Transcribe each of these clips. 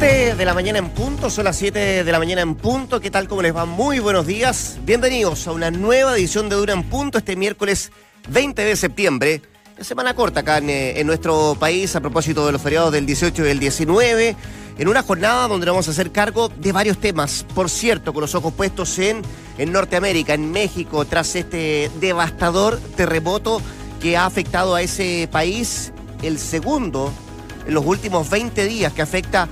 7 de la mañana en punto, son las 7 de la mañana en punto. ¿Qué tal? ¿Cómo les va? Muy buenos días. Bienvenidos a una nueva edición de Duna en Punto este miércoles 20 de septiembre. Semana corta acá en nuestro país a propósito de los feriados del 18 y del 19. En una jornada donde nos vamos a hacer cargo de varios temas. Por cierto, con los ojos puestos en Norteamérica, en México, tras este devastador terremoto que ha afectado a ese país, el segundo en los últimos 20 días que afecta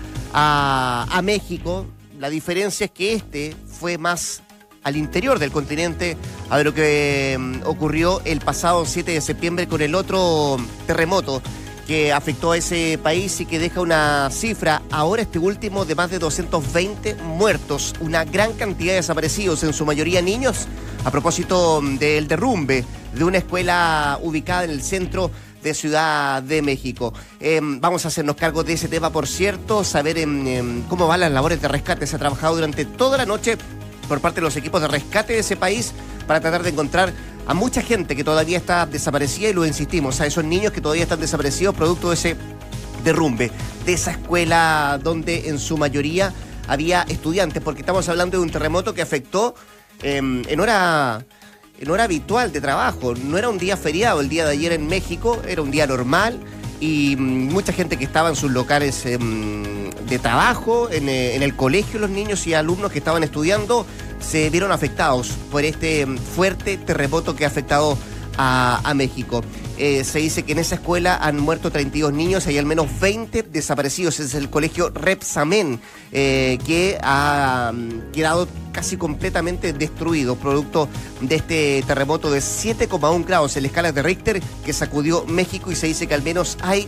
a México. La diferencia es que este fue más al interior del continente a de lo que ocurrió el pasado 7 de septiembre con el otro terremoto que afectó a ese país y que deja una cifra, ahora este último, de más de 220 muertos, una gran cantidad de desaparecidos, en su mayoría niños, a propósito del derrumbe de una escuela ubicada en el centro de Ciudad de México. Vamos a hacernos cargo de ese tema, por cierto, saber cómo van las labores de rescate. Se ha trabajado durante toda la noche por parte de los equipos de rescate de ese país para tratar de encontrar a mucha gente que todavía está desaparecida, y lo insistimos, a esos niños que todavía están desaparecidos producto de ese derrumbe, de esa escuela donde en su mayoría había estudiantes, porque estamos hablando de un terremoto que afectó en hora habitual de trabajo. No era un día feriado el día de ayer en México, era un día normal, y mucha gente que estaba en sus locales de trabajo, en el colegio, los niños y alumnos que estaban estudiando, se vieron afectados por este fuerte terremoto que ha afectado a México. Se dice que en esa escuela han muerto 32 niños, hay al menos 20 desaparecidos. Es el colegio Repsamen, que ha quedado casi completamente destruido, producto de este terremoto de 7,1 grados en la escala de Richter que sacudió México, y se dice que al menos hay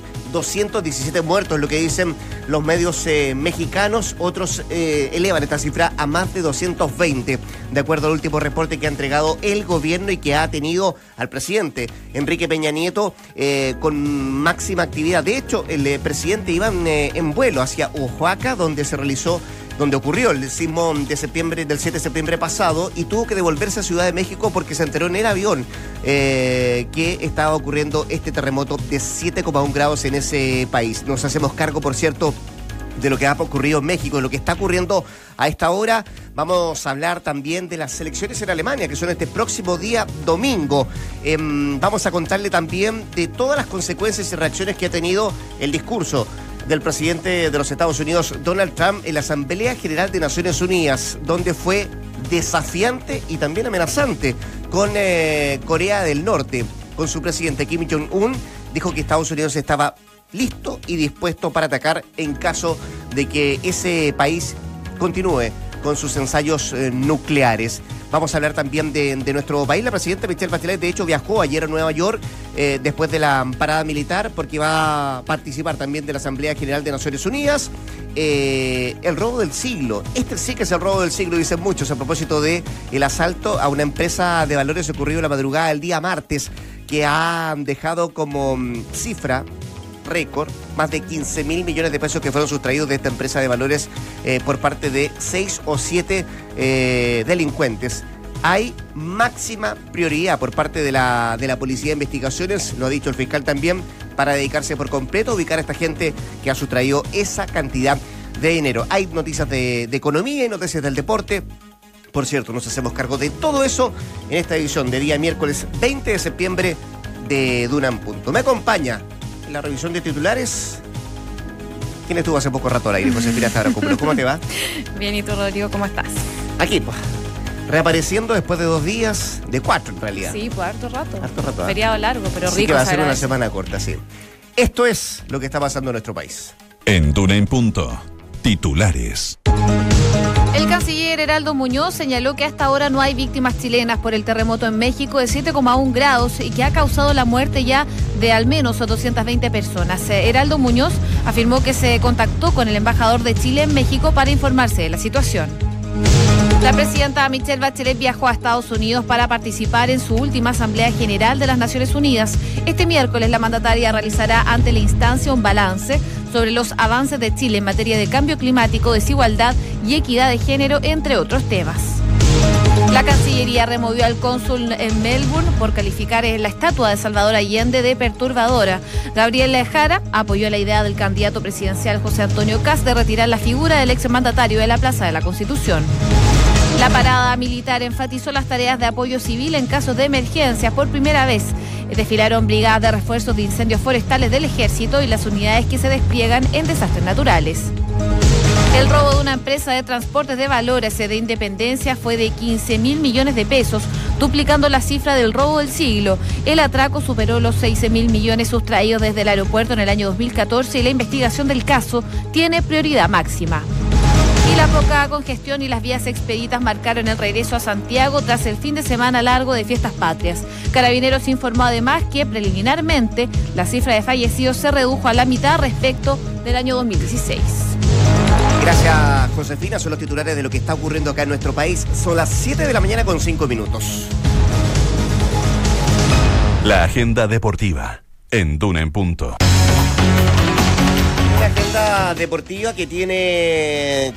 217 muertos, lo que dicen los medios mexicanos. Otros elevan esta cifra a más de 220, de acuerdo al último reporte que ha entregado el gobierno y que ha tenido al presidente Enrique Peña Nieto con máxima actividad. De hecho, el presidente iba en vuelo hacia Oaxaca, donde ocurrió el sismo de septiembre, del 7 de septiembre pasado, y tuvo que devolverse a Ciudad de México porque se enteró en el avión que estaba ocurriendo este terremoto de 7,1 grados en ese país. Nos hacemos cargo, por cierto, de lo que ha ocurrido en México, de lo que está ocurriendo a esta hora. Vamos a hablar también de las elecciones en Alemania, que son este próximo día domingo. Vamos a contarle también de todas las consecuencias y reacciones que ha tenido el discurso del presidente de los Estados Unidos, Donald Trump, en la Asamblea General de Naciones Unidas, donde fue desafiante y también amenazante con Corea del Norte. Con su presidente Kim Jong-un, dijo que Estados Unidos estaba listo y dispuesto para atacar en caso de que ese país continúe con sus ensayos nucleares. Vamos a hablar también de nuestro país. La presidenta Michelle Bachelet, de hecho, viajó ayer a Nueva York después de la parada militar, porque va a participar también de la Asamblea General de Naciones Unidas. El robo del siglo. Este sí que es el robo del siglo, dicen muchos, a propósito de el asalto a una empresa de valores ocurrido la madrugada del día martes, que ha dejado como cifra récord más de 15.000 millones de pesos que fueron sustraídos de esta empresa de valores por parte de 6 o 7 delincuentes. Hay máxima prioridad por parte de la Policía de Investigaciones, lo ha dicho el fiscal también, para dedicarse por completo a ubicar a esta gente que ha sustraído esa cantidad de dinero. Hay noticias de economía y noticias del deporte. Por cierto, nos hacemos cargo de todo eso en esta edición de día miércoles 20 de septiembre de Duna en Punto. Me acompaña en la revisión de titulares. ¿Quién estuvo hace poco rato al aire? Josefina Stavrakopoulos. ¿Cómo te va? Bien, ¿y tú, Rodrigo, cómo estás? Aquí, pues, reapareciendo después de 2 días, de 4 en realidad. Sí, pues harto rato. Harto rato. Feriado largo, pero rico. Sí, que va a ser una semana corta, sí. Esto es lo que está pasando en nuestro país. En Duna en Punto, titulares. El canciller Heraldo Muñoz señaló que hasta ahora no hay víctimas chilenas por el terremoto en México de 7,1 grados y que ha causado la muerte ya de al menos 220 personas. Heraldo Muñoz afirmó que se contactó con el embajador de Chile en México para informarse de la situación. La presidenta Michelle Bachelet viajó a Estados Unidos para participar en su última Asamblea General de las Naciones Unidas. Este miércoles la mandataria realizará ante la instancia un balance sobre los avances de Chile en materia de cambio climático, desigualdad y equidad de género, entre otros temas. La Cancillería removió al cónsul en Melbourne por calificar la estatua de Salvador Allende de perturbadora. Gabriel Jara apoyó la idea del candidato presidencial José Antonio Kast de retirar la figura del exmandatario de la Plaza de la Constitución. La parada militar enfatizó las tareas de apoyo civil en casos de emergencia. Por primera vez desfilaron brigadas de refuerzos de incendios forestales del Ejército y las unidades que se despliegan en desastres naturales. El robo de una empresa de transportes de valores de Independencia fue de 15.000 millones de pesos, duplicando la cifra del robo del siglo. El atraco superó los 16.000 millones sustraídos desde el aeropuerto en el año 2014 y la investigación del caso tiene prioridad máxima. Y la poca congestión y las vías expeditas marcaron el regreso a Santiago tras el fin de semana largo de fiestas patrias. Carabineros informó además que preliminarmente la cifra de fallecidos se redujo a la mitad respecto del año 2016. Gracias, Josefina. Son los titulares de lo que está ocurriendo acá en nuestro país. Son las 7 de la mañana con 5 minutos. La agenda deportiva en Duna en Punto. Una agenda deportiva que tiene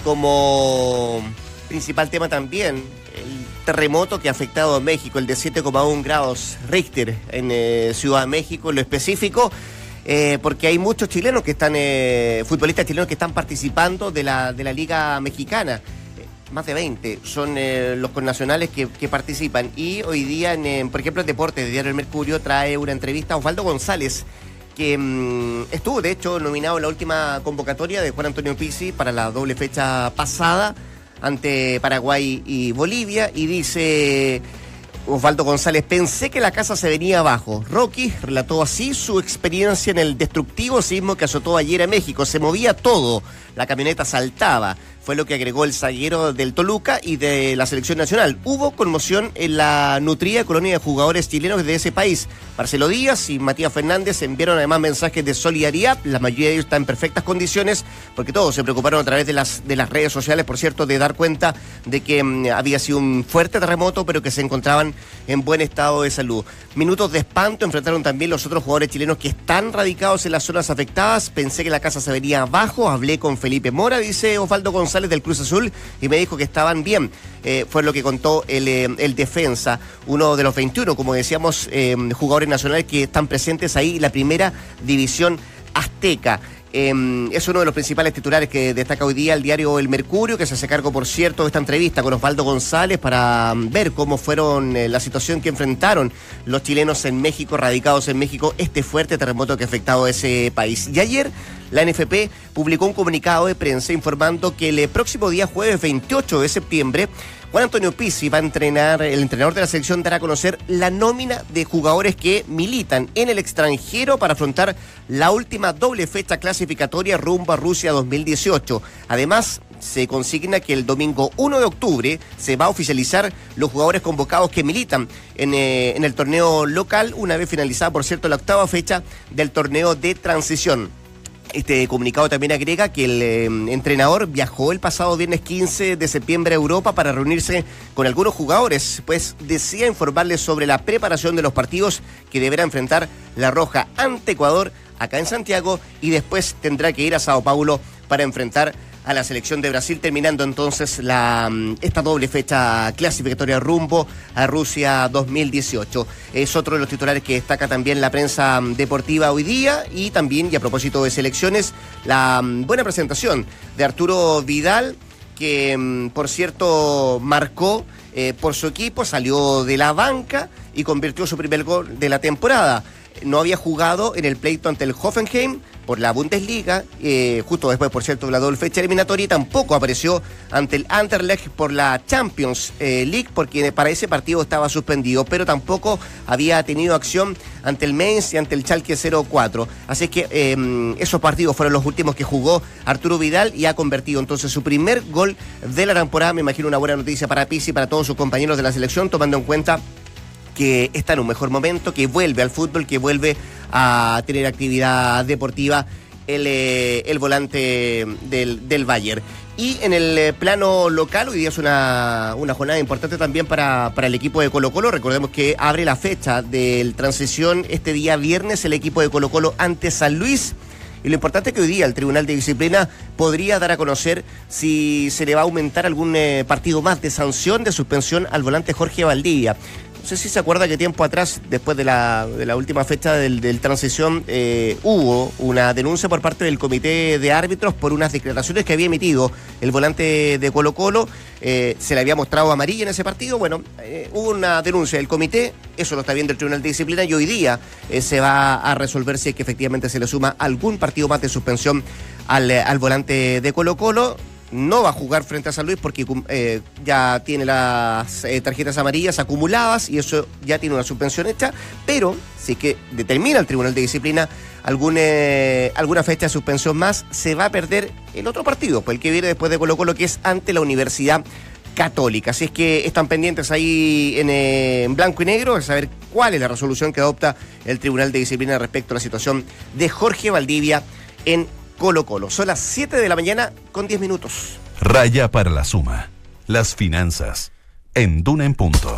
como principal tema también el terremoto que ha afectado a México, el de 7,1 grados Richter en Ciudad de México, en lo específico. Porque hay muchos chilenos que están, futbolistas chilenos que están participando de la Liga Mexicana. Más de 20 son los connacionales que participan. Y hoy día, por ejemplo, en Deportes, de Diario El Mercurio, trae una entrevista a Osvaldo González, que estuvo, de hecho, nominado en la última convocatoria de Juan Antonio Pizzi para la doble fecha pasada ante Paraguay y Bolivia. Y dice Osvaldo González: pensé que la casa se venía abajo. Rocky relató así su experiencia en el destructivo sismo que azotó ayer a México. Se movía todo, la camioneta saltaba. Fue lo que agregó el zaguero del Toluca y de la selección nacional. Hubo conmoción en la nutrida colonia de jugadores chilenos de ese país. Marcelo Díaz y Matías Fernández enviaron además mensajes de solidaridad. La mayoría de ellos están en perfectas condiciones, porque todos se preocuparon a través de las redes sociales, por cierto, de dar cuenta de que había sido un fuerte terremoto, pero que se encontraban en buen estado de salud. Minutos de espanto enfrentaron también los otros jugadores chilenos que están radicados en las zonas afectadas. Pensé que la casa se venía abajo. Hablé con Felipe Mora, dice Osvaldo González, del Cruz Azul, y me dijo que estaban bien. Fue lo que contó el defensa, uno de los 21, como decíamos, jugadores nacionales que están presentes ahí en la primera división azteca. Es uno de los principales titulares que destaca hoy día el diario El Mercurio, que se hace cargo, por cierto, de esta entrevista con Osvaldo González para ver cómo fueron la situación que enfrentaron los chilenos en México, radicados en México, este fuerte terremoto que ha afectado a ese país. Y ayer la NFP publicó un comunicado de prensa informando que el próximo día jueves 28 de septiembre Juan Antonio Pizzi va a entrenar, el entrenador de la selección dará a conocer la nómina de jugadores que militan en el extranjero para afrontar la última doble fecha clasificatoria rumbo a Rusia 2018. Además, se consigna que el domingo 1 de octubre se va a oficializar los jugadores convocados que militan en el torneo local, una vez finalizada, por cierto, la octava fecha del torneo de transición. Este comunicado también agrega que el entrenador viajó el pasado viernes 15 de septiembre a Europa para reunirse con algunos jugadores, pues decía informarles sobre la preparación de los partidos que deberá enfrentar la Roja ante Ecuador acá en Santiago, y después tendrá que ir a Sao Paulo para enfrentar a la selección de Brasil, terminando entonces esta doble fecha clasificatoria rumbo a Rusia 2018. Es otro de los titulares que destaca también la prensa deportiva hoy día. Y también, y a propósito de selecciones, la buena presentación de Arturo Vidal, que por cierto marcó por su equipo, salió de la banca y convirtió su primer gol de la temporada. No había jugado en el pleito ante el Hoffenheim por la Bundesliga, justo después, por cierto, de la doble fecha eliminatoria, y tampoco apareció ante el Anderlecht por la Champions League, porque para ese partido estaba suspendido, pero tampoco había tenido acción ante el Mainz y ante el Schalke 04. Así que esos partidos fueron los últimos que jugó Arturo Vidal, y ha convertido entonces su primer gol de la temporada. Me imagino una buena noticia para Pizzi y para todos sus compañeros de la selección, tomando en cuenta que está en un mejor momento, que vuelve al fútbol, que vuelve a tener actividad deportiva el volante del Bayern. Y en el plano local, hoy día es una jornada importante también para el equipo de Colo-Colo. Recordemos que abre la fecha del transición este día viernes el equipo de Colo-Colo ante San Luis, Y lo importante es que hoy día el Tribunal de Disciplina podría dar a conocer si se le va a aumentar algún partido más de sanción, de suspensión al volante Jorge Valdivia. No sé si se acuerda que tiempo atrás, después de la última fecha del transición, hubo una denuncia por parte del comité de árbitros por unas declaraciones que había emitido el volante de Colo-Colo. Se le había mostrado amarilla en ese partido. Bueno, hubo una denuncia del comité, eso lo está viendo el Tribunal de Disciplina y hoy día se va a resolver si es que efectivamente se le suma algún partido más de suspensión al volante de Colo-Colo. No va a jugar frente a San Luis porque ya tiene las tarjetas amarillas acumuladas y eso ya tiene una suspensión hecha, pero si es que determina el Tribunal de Disciplina alguna fecha de suspensión más, se va a perder el otro partido, pues el que viene después de Colo-Colo, que es ante la Universidad Católica. Así es que están pendientes ahí en blanco y negro de saber cuál es la resolución que adopta el Tribunal de Disciplina respecto a la situación de Jorge Valdivia en Colo-Colo. Son las 7 de la mañana con 10 minutos. Raya para la suma. Las finanzas. En Duna en Punto.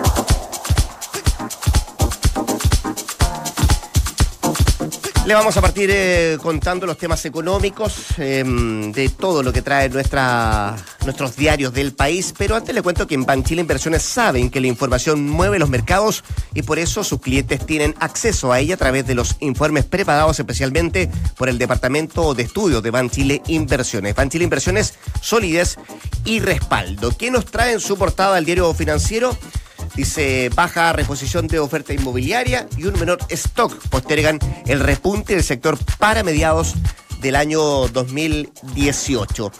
Le vamos a partir contando los temas económicos de todo lo que trae nuestros diarios del país, pero antes le cuento que en Banchile Inversiones saben que la información mueve los mercados y por eso sus clientes tienen acceso a ella a través de los informes preparados especialmente por el Departamento de Estudios de Banchile Inversiones. Banchile Inversiones, solidez y respaldo. ¿Qué nos trae en su portada el diario financiero? Dice, baja reposición de oferta inmobiliaria y un menor stock postergan el repunte del sector para mediados del año 2018.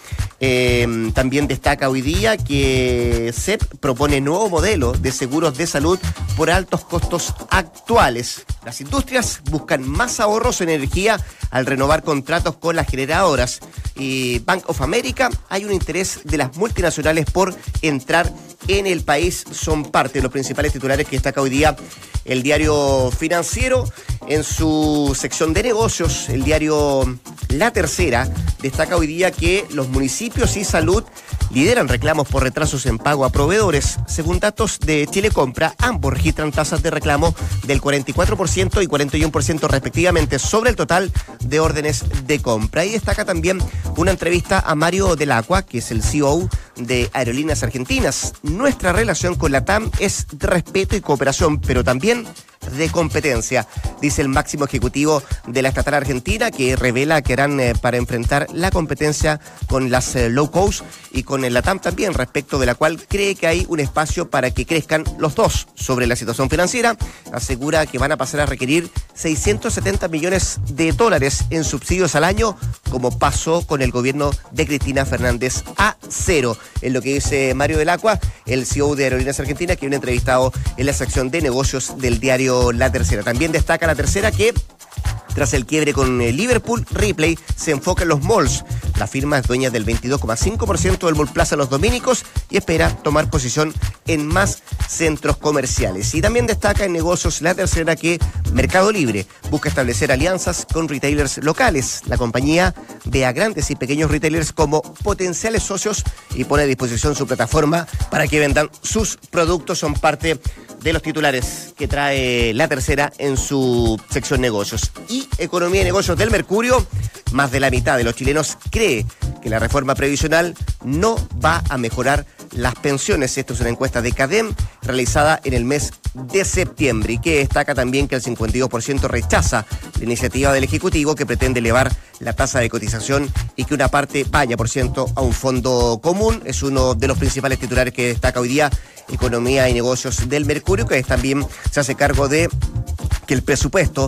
También destaca hoy día que CEP propone nuevo modelo de seguros de salud por altos costos actuales. Las industrias buscan más ahorros en energía al renovar contratos con las generadoras. Y Bank of America, hay un interés de las multinacionales por entrar en el país. Son parte de los principales titulares que destaca hoy día el diario financiero. En su sección de negocios, el diario La Tercera destaca hoy día que los municipios y salud lideran reclamos por retrasos en pago a proveedores. Según datos de Chile Compra, ambos registran tasas de reclamo del 44% y 41% respectivamente sobre el total de órdenes de compra. Y destaca también una entrevista a Mario Del Acqua, que es el CEO de Aerolíneas Argentinas. Nuestra relación con la TAM es de respeto y cooperación, pero también de competencia, dice el máximo ejecutivo de la estatal argentina, que revela que harán para enfrentar la competencia con las low cost y con el LATAM también, respecto de la cual cree que hay un espacio para que crezcan los dos. Sobre la situación financiera, asegura que van a pasar a requerir $670 millones en subsidios al año, como pasó con el gobierno de Cristina Fernández a cero. Es lo que dice Mario Del Acqua, el CEO de Aerolíneas Argentinas, que viene entrevistado en la sección de negocios del diario La Tercera. También destaca La Tercera que tras el quiebre con Liverpool, Ripley se enfoca en los malls. La firma es dueña del 22,5% del Mall Plaza Los Dominicos y espera tomar posición en más centros comerciales. Y también destaca en negocios La Tercera que Mercado Libre busca establecer alianzas con retailers locales. La compañía ve a grandes y pequeños retailers como potenciales socios y pone a disposición su plataforma para que vendan sus productos. Son parte de los titulares que trae La Tercera en su sección negocios. Y Economía y Negocios del Mercurio, más de la mitad de los chilenos cree que la reforma previsional no va a mejorar las pensiones. Esto es una encuesta de CADEM realizada en el mes de septiembre y que destaca también que el 52% rechaza la iniciativa del Ejecutivo que pretende elevar la tasa de cotización y que una parte vaya, por ciento, a un fondo común. Es uno de los principales titulares que destaca hoy día Economía y Negocios del Mercurio, que también se hace cargo de que el presupuesto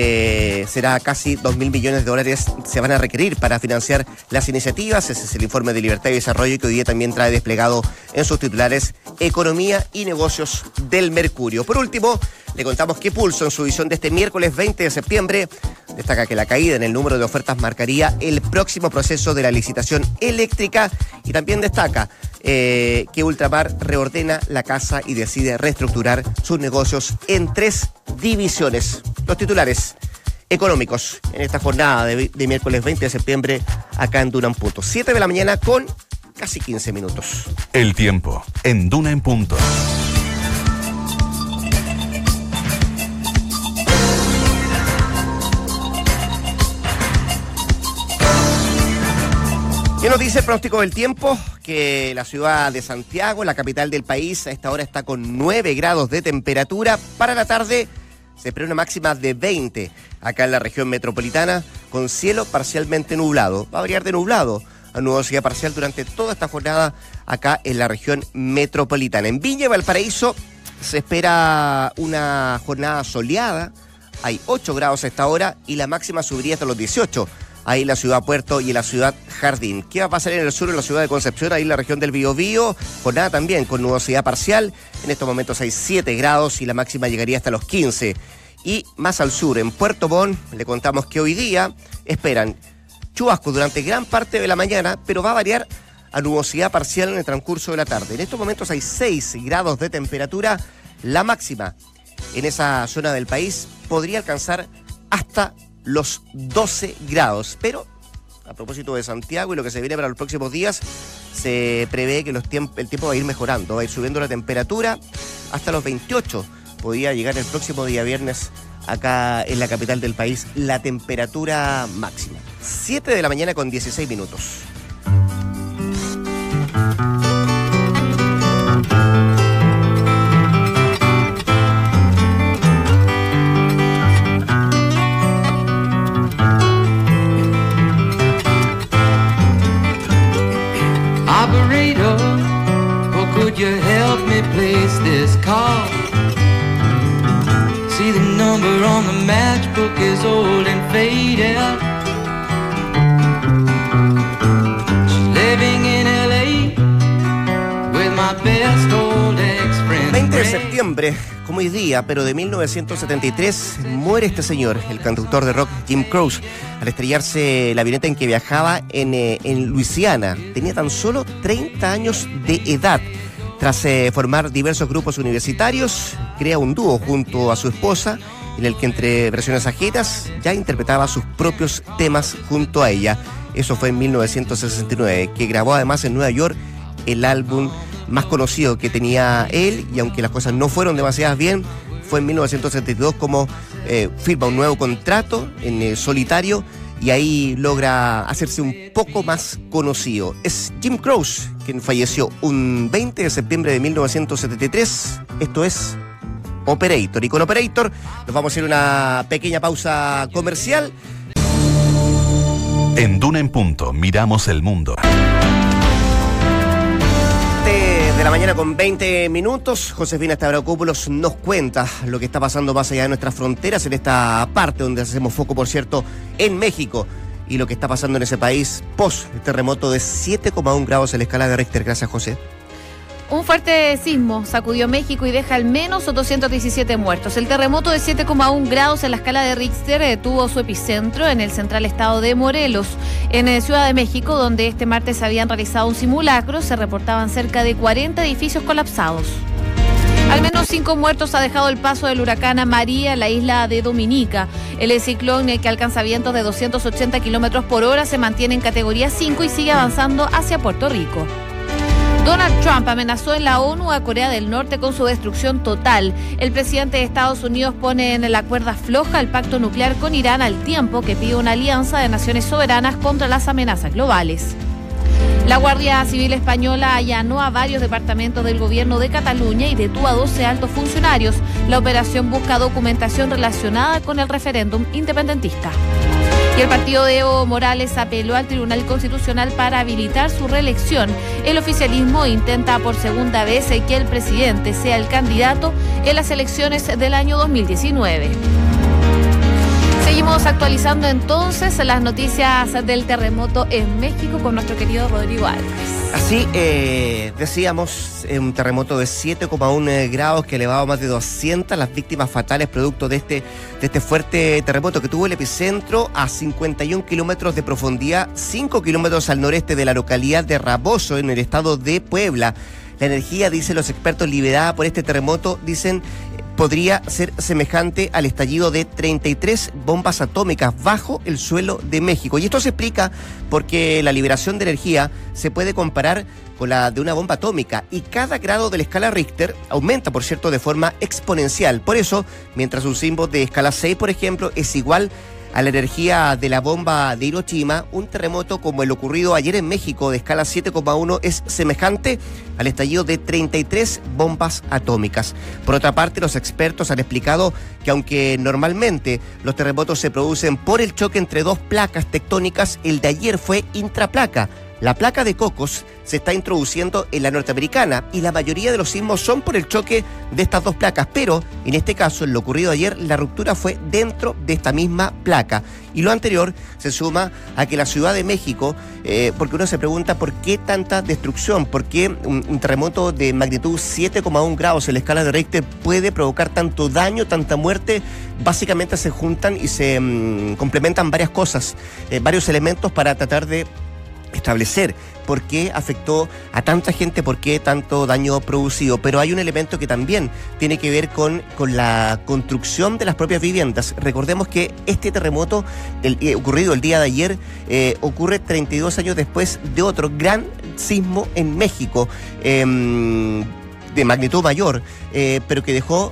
será casi $2.000 millones se van a requerir para financiar las iniciativas. Ese es el informe de Libertad y Desarrollo que hoy día también trae desplegado en sus titulares Economía y Negocios del Mercurio. Por último, le contamos que Pulso, en su edición de este miércoles 20 de septiembre, destaca que la caída en el número de ofertas marcaría el próximo proceso de la licitación eléctrica y también destaca que Ultramar reordena la casa y decide reestructurar sus negocios en 3 divisiones. Los titulares económicos en esta jornada de miércoles 20 de septiembre acá en Duna en Punto. 7 de la mañana con casi 15 minutos. El tiempo en Duna en Punto. ¿Qué nos dice el pronóstico del tiempo? Que la ciudad de Santiago, la capital del país, a esta hora está con 9 grados de temperatura. Para la tarde se espera una máxima de 20 acá en la región metropolitana, con cielo parcialmente nublado. Va a variar de nublado a nubosidad parcial durante toda esta jornada acá en la región metropolitana. En Viña y Valparaíso se espera una jornada soleada. Hay 8 grados a esta hora y la máxima subiría hasta los 18. Ahí en la ciudad Puerto y en la ciudad Jardín. ¿Qué va a pasar en el sur, en la ciudad de Concepción, ahí en la región del Biobío? Jornada también con nubosidad parcial. En estos momentos hay 7 grados y la máxima llegaría hasta los 15. Y más al sur, en Puerto Montt, le contamos que hoy día esperan chubascos durante gran parte de la mañana, pero va a variar a nubosidad parcial en el transcurso de la tarde. En estos momentos hay 6 grados de temperatura. La máxima en esa zona del país podría alcanzar hasta los 12 grados, pero a propósito de Santiago y lo que se viene para los próximos días, se prevé que el tiempo va a ir mejorando, va a ir subiendo la temperatura hasta los 28, podría llegar el próximo día viernes acá en la capital del país la temperatura máxima. 7 de la mañana con 16 minutos. Could you help me place this call? See the number on the matchbook is old and faded. She's living in LA with my best old ex-friend. 20 de septiembre, como hoy día, pero de 1973, muere este señor, el cantautor de rock Jim Croce, al estrellarse la avioneta en que viajaba en Luisiana. Tenía tan solo 30 años de edad. Tras formar diversos grupos universitarios, crea un dúo junto a su esposa, en el que entre versiones ajenas ya interpretaba sus propios temas junto a ella. Eso fue en 1969, que grabó además en Nueva York el álbum más conocido que tenía él, y aunque las cosas no fueron demasiado bien, fue en 1972 como firma un nuevo contrato en solitario, y ahí logra hacerse un poco más conocido. Es Jim Croce quien falleció un 20 de septiembre de 1973. Esto es Operator. Y con Operator nos vamos a ir a una pequeña pausa comercial. En Duna en Punto miramos el mundo. De la mañana con 20 minutos, Josefina Stavrakopoulos nos cuenta lo que está pasando más allá de nuestras fronteras, en esta parte donde hacemos foco, por cierto, en México, y lo que está pasando en ese país post terremoto de 7,1 grados en la escala de Richter. Gracias, José. Un fuerte sismo sacudió México y deja al menos 217 muertos. El terremoto de 7,1 grados en la escala de Richter tuvo su epicentro en el central estado de Morelos. En Ciudad de México, donde este martes habían realizado un simulacro, se reportaban cerca de 40 edificios colapsados. Al menos 5 muertos ha dejado el paso del huracán María en la isla de Dominica. El ciclón, que alcanza vientos de 280 kilómetros por hora, se mantiene en categoría 5 y sigue avanzando hacia Puerto Rico. Donald Trump amenazó en la ONU a Corea del Norte con su destrucción total. El presidente de Estados Unidos pone en la cuerda floja el pacto nuclear con Irán, al tiempo que pide una alianza de naciones soberanas contra las amenazas globales. La Guardia Civil Española allanó a varios departamentos del gobierno de Cataluña y detuvo a 12 altos funcionarios. La operación busca documentación relacionada con el referéndum independentista. Y el partido de Evo Morales apeló al Tribunal Constitucional para habilitar su reelección. El oficialismo intenta por segunda vez que el presidente sea el candidato en las elecciones del año 2019. Seguimos actualizando entonces las noticias del terremoto en México con nuestro querido Rodrigo Álvarez. Así decíamos, un terremoto de 7,1 grados que elevaba más de 200 las víctimas fatales producto de este fuerte terremoto, que tuvo el epicentro a 51 kilómetros de profundidad, 5 kilómetros al noreste de la localidad de Raboso, en el estado de Puebla. La energía, dicen los expertos, liberada por este terremoto, podría ser semejante al estallido de 33 bombas atómicas bajo el suelo de México. Y esto se explica porque la liberación de energía se puede comparar con la de una bomba atómica, y cada grado de la escala Richter aumenta, por cierto, de forma exponencial. Por eso, mientras un sismo de escala 6, por ejemplo, es igual a la energía de la bomba de Hiroshima, un terremoto como el ocurrido ayer en México de escala 7,1 es semejante al estallido de 33 bombas atómicas. Por otra parte, los expertos han explicado que aunque normalmente los terremotos se producen por el choque entre dos placas tectónicas, el de ayer fue intraplaca. La placa de Cocos se está introduciendo en la norteamericana y la mayoría de los sismos son por el choque de estas dos placas, pero en este caso, en lo ocurrido ayer, la ruptura fue dentro de esta misma placa. Y lo anterior se suma a que la Ciudad de México, porque uno se pregunta por qué tanta destrucción, por qué un terremoto de magnitud 7,1 grados en la escala de Richter puede provocar tanto daño, tanta muerte. Básicamente se juntan y se complementan varias cosas, varios elementos para tratar de establecer por qué afectó a tanta gente, por qué tanto daño producido. Pero hay un elemento que también tiene que ver con la construcción de las propias viviendas. Recordemos que este terremoto ocurrido el día de ayer ocurre 32 años después de otro gran sismo en México, de magnitud mayor, pero que dejó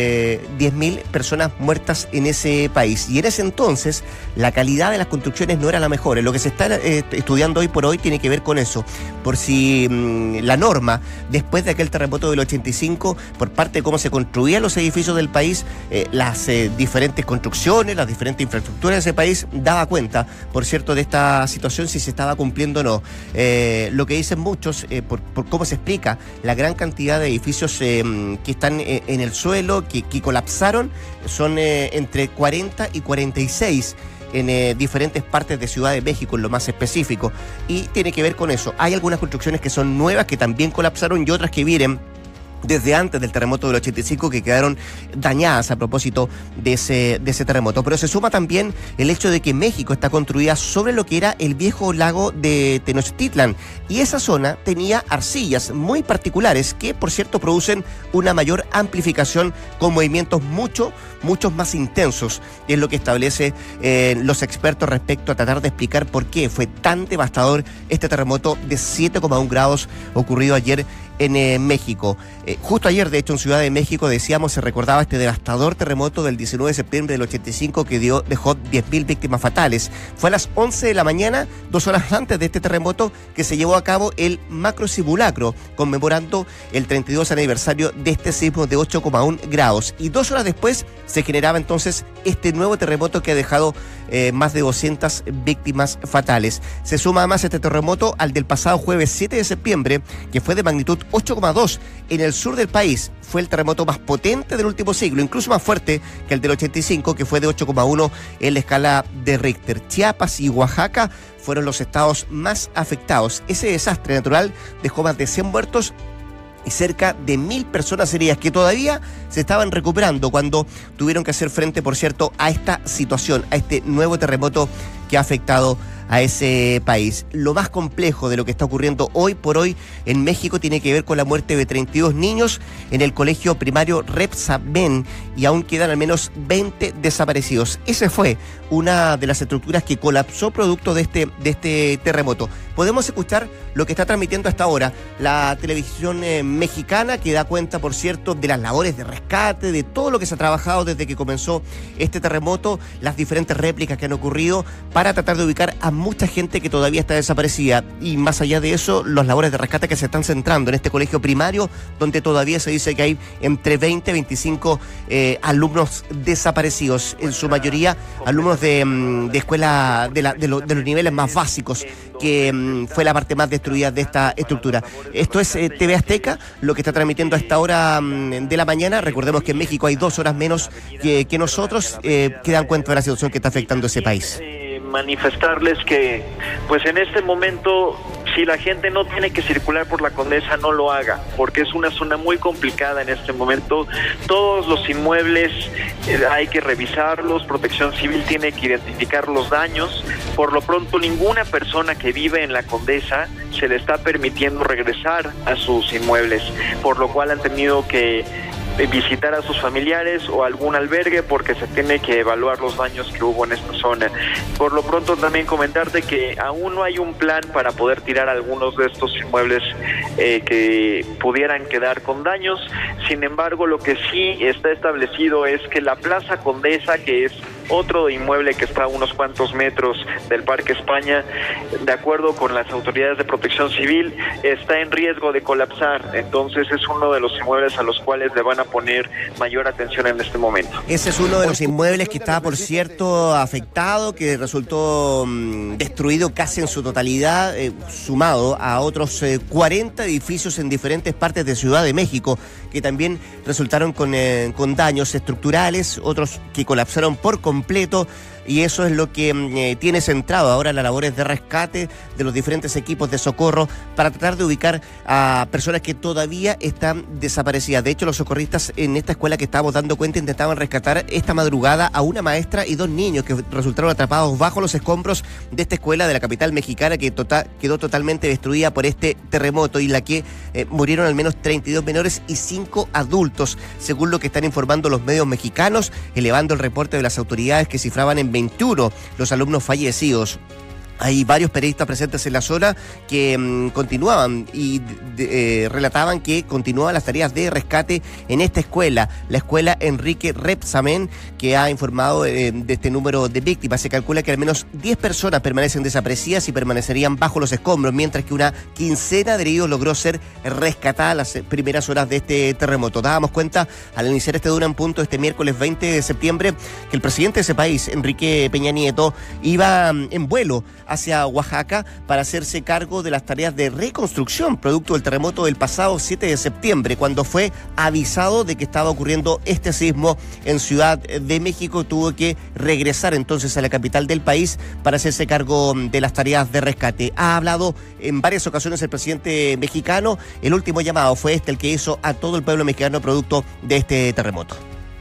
10.000 personas muertas en ese país. Y en ese entonces la calidad de las construcciones no era la mejor. Lo que se está estudiando hoy por hoy tiene que ver con eso. Por si la norma, después de aquel terremoto del 85, por parte de cómo se construían los edificios del país, las diferentes construcciones, las diferentes infraestructuras de ese país, daba cuenta, por cierto, de esta situación, si se estaba cumpliendo o no. Lo que dicen muchos, por cómo se explica la gran cantidad de edificios que están en el suelo, que colapsaron, son entre 40 y 46 en diferentes partes de Ciudad de México, en lo más específico, y tiene que ver con eso. Hay algunas construcciones que son nuevas, que también colapsaron, y otras que vienen desde antes del terremoto del 85, que quedaron dañadas a propósito de ese terremoto. Pero se suma también el hecho de que México está construida sobre lo que era el viejo lago de Tenochtitlan, y esa zona tenía arcillas muy particulares que, por cierto, producen una mayor amplificación con movimientos muchos más intensos. Es lo que establece los expertos respecto a tratar de explicar por qué fue tan devastador este terremoto de 7,1 grados ocurrido ayer en México. Justo ayer, de hecho, en Ciudad de México, decíamos, se recordaba este devastador terremoto del 19 de septiembre del 85 que dejó 10.000 víctimas fatales. Fue a las 11 de la mañana, 2 horas antes de este terremoto, que se llevó a cabo el macro simulacro, conmemorando el 32 aniversario de este sismo de 8,1 grados. Y 2 horas después se generaba entonces este nuevo terremoto que ha dejado más de 200 víctimas fatales. Se suma además este terremoto al del pasado jueves 7 de septiembre, que fue de magnitud 8,2 en el sur del país. Fue el terremoto más potente del último siglo, incluso más fuerte que el del 85, que fue de 8,1 en la escala de Richter. Chiapas y Oaxaca fueron los estados más afectados. Ese desastre natural dejó más de 100 muertos y cerca de 1.000 personas heridas, que todavía se estaban recuperando cuando tuvieron que hacer frente, por cierto, a esta situación, a este nuevo terremoto que ha afectado a ese país. Lo más complejo de lo que está ocurriendo hoy por hoy en México tiene que ver con la muerte de 32 niños en el colegio primario Repsamen, y aún quedan al menos 20 desaparecidos. Esa fue una de las estructuras que colapsó producto de este terremoto. Podemos escuchar lo que está transmitiendo hasta ahora la televisión mexicana, que da cuenta, por cierto, de las labores de rescate, de todo lo que se ha trabajado desde que comenzó este terremoto, las diferentes réplicas que han ocurrido para tratar de ubicar a mucha gente que todavía está desaparecida. Y más allá de eso, las labores de rescate que se están centrando en este colegio primario, donde todavía se dice que hay entre 20 y 25 alumnos desaparecidos, en su mayoría alumnos de escuela de los niveles más básicos, que fue la parte más destruida de esta estructura. Esto es TV Azteca, lo que está transmitiendo a esta hora de la mañana. Recordemos que en México hay 2 horas menos que nosotros, que dan cuenta de la situación que está afectando ese país. Manifestarles que, pues en este momento, si la gente no tiene que circular por la Condesa, no lo haga, porque es una zona muy complicada en este momento. Todos los inmuebles hay que revisarlos, Protección Civil tiene que identificar los daños. Por lo pronto, ninguna persona que vive en la Condesa se le está permitiendo regresar a sus inmuebles, por lo cual han tenido que visitar a sus familiares o algún albergue, porque se tiene que evaluar los daños que hubo en esta zona. Por lo pronto, también comentarte que aún no hay un plan para poder tirar algunos de estos inmuebles que pudieran quedar con daños. Sin embargo, lo que sí está establecido es que la Plaza Condesa, que es otro inmueble que está a unos cuantos metros del Parque España, de acuerdo con las autoridades de Protección Civil, está en riesgo de colapsar. Entonces es uno de los inmuebles a los cuales le van a poner mayor atención en este momento. Ese es uno de los inmuebles que está, por cierto, afectado, que resultó destruido casi en su totalidad, sumado a otros 40 edificios en diferentes partes de Ciudad de México, que también resultaron con daños estructurales, otros que colapsaron por completo. Y eso es lo que tiene centrado ahora las labores de rescate de los diferentes equipos de socorro para tratar de ubicar a personas que todavía están desaparecidas. De hecho, los socorristas en esta escuela que estábamos dando cuenta intentaban rescatar esta madrugada a una maestra y 2 niños que resultaron atrapados bajo los escombros de esta escuela de la capital mexicana que quedó totalmente destruida por este terremoto y la que murieron al menos 32 menores y 5 adultos, según lo que están informando los medios mexicanos, elevando el reporte de las autoridades que cifraban en 21 los alumnos fallecidos. Hay varios periodistas presentes en la zona que continuaban y relataban que continuaban las tareas de rescate en esta escuela, la escuela Enrique Rebsamen, que ha informado de este número de víctimas. Se calcula que al menos 10 personas permanecen desaparecidas y permanecerían bajo los escombros, mientras que una quincena de heridos logró ser rescatada en las primeras horas de este terremoto. Dábamos cuenta al iniciar este Duna en Punto este miércoles 20 de septiembre que el presidente de ese país, Enrique Peña Nieto, iba en vuelo hacia Oaxaca para hacerse cargo de las tareas de reconstrucción producto del terremoto del pasado 7 de septiembre, cuando fue avisado de que estaba ocurriendo este sismo en Ciudad de México. Tuvo que regresar entonces a la capital del país para hacerse cargo de las tareas de rescate. Ha hablado en varias ocasiones el presidente mexicano. El último llamado fue el que hizo a todo el pueblo mexicano producto de este terremoto.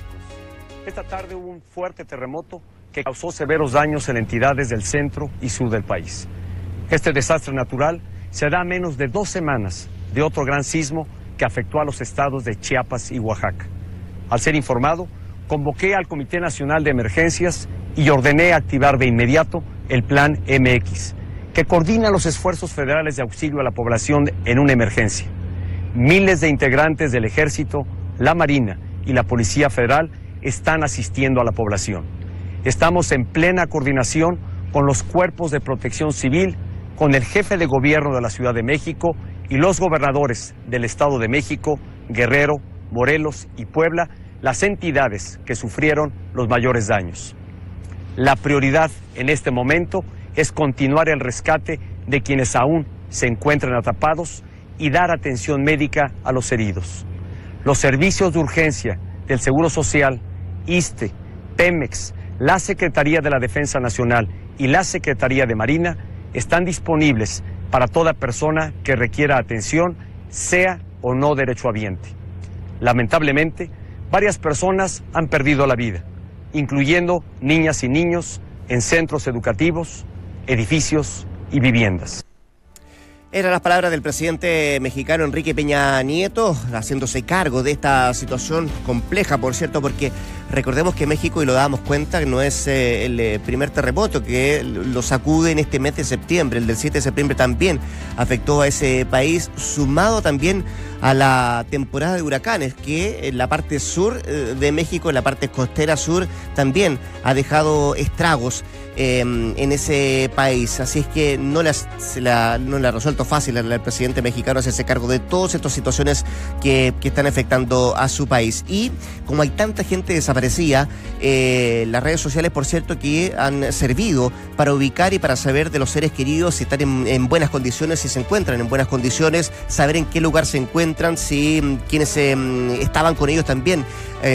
Esta tarde hubo un fuerte terremoto que causó severos daños en entidades del centro y sur del país. Este desastre natural se da a menos de 2 semanas de otro gran sismo que afectó a los estados de Chiapas y Oaxaca. Al ser informado, convoqué al Comité Nacional de Emergencias y ordené activar de inmediato el Plan MX, que coordina los esfuerzos federales de auxilio a la población en una emergencia. Miles de integrantes del Ejército, la Marina y la Policía Federal están asistiendo a la población. Estamos en plena coordinación con los cuerpos de protección civil, con el jefe de gobierno de la Ciudad de México y los gobernadores del Estado de México, Guerrero, Morelos y Puebla, las entidades que sufrieron los mayores daños. La prioridad en este momento es continuar el rescate de quienes aún se encuentran atrapados y dar atención médica a los heridos. Los servicios de urgencia del Seguro Social, ISSSTE, Pemex, la Secretaría de la Defensa Nacional y la Secretaría de Marina están disponibles para toda persona que requiera atención, sea o no derechohabiente. Lamentablemente, varias personas han perdido la vida, incluyendo niñas y niños en centros educativos, edificios y viviendas. Eran las palabras del presidente mexicano Enrique Peña Nieto, haciéndose cargo de esta situación compleja, por cierto, porque recordemos que México, y lo dábamos cuenta, que no es el primer terremoto que lo sacude en este mes de septiembre. El del 7 de septiembre también afectó a ese país, sumado también a la temporada de huracanes, que en la parte sur de México, en la parte costera sur, también ha dejado estragos en ese país. Así es que no le ha resuelto fácil al presidente mexicano hacerse cargo de todas estas situaciones que están afectando a su país. Y como hay tanta gente desaparecida, las redes sociales, por cierto, que han servido para ubicar y para saber de los seres queridos si están en buenas condiciones, si se encuentran en buenas condiciones, saber en qué lugar se encuentran, si quienes estaban con ellos también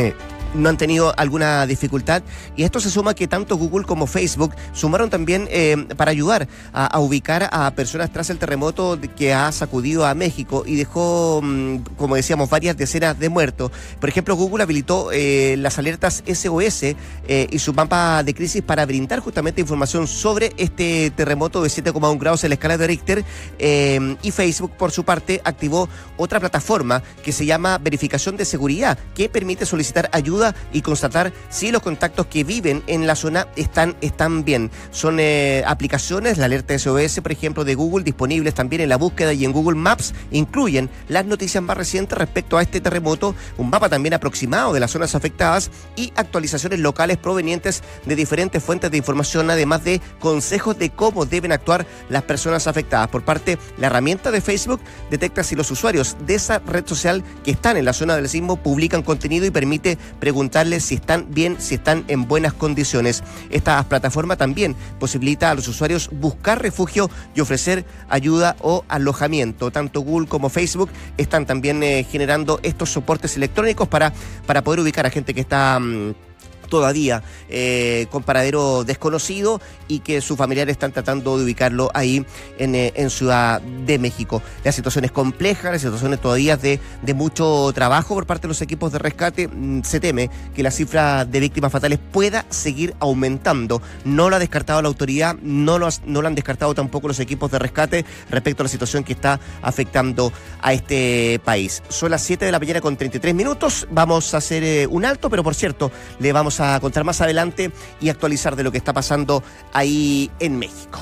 no han tenido alguna dificultad. Y esto se suma que tanto Google como Facebook sumaron también para ayudar a ubicar a personas tras el terremoto que ha sacudido a México y dejó, como decíamos, varias decenas de muertos. Por ejemplo, Google habilitó las alertas SOS y su mapa de crisis para brindar justamente información sobre este terremoto de 7,1 grados en la escala de Richter, y Facebook, por su parte, activó otra plataforma que se llama Verificación de Seguridad, que permite solicitar ayuda ayuda y constatar si los contactos que viven en la zona están bien. Son aplicaciones, la alerta SOS, por ejemplo, de Google, disponibles también en la búsqueda y en Google Maps, incluyen las noticias más recientes respecto a este terremoto, un mapa también aproximado de las zonas afectadas y actualizaciones locales provenientes de diferentes fuentes de información, además de consejos de cómo deben actuar las personas afectadas. Por parte de la herramienta de Facebook, detecta si los usuarios de esa red social que están en la zona del sismo publican contenido y permite preguntarles si están bien, si están en buenas condiciones. Esta plataforma también posibilita a los usuarios buscar refugio y ofrecer ayuda o alojamiento. Tanto Google como Facebook están también generando estos soportes electrónicos para poder ubicar a gente que está todavía con paradero desconocido y que sus familiares están tratando de ubicarlo ahí en Ciudad de México. La situación es compleja, la situación es todavía de mucho trabajo por parte de los equipos de rescate. Se teme que la cifra de víctimas fatales pueda seguir aumentando. No lo ha descartado la autoridad, no lo han descartado tampoco los equipos de rescate respecto a la situación que está afectando a este país. Son las 7 de la mañana con 33 minutos. Vamos a hacer un alto, pero por cierto, le vamos a contar más adelante y actualizar de lo que está pasando ahí en México.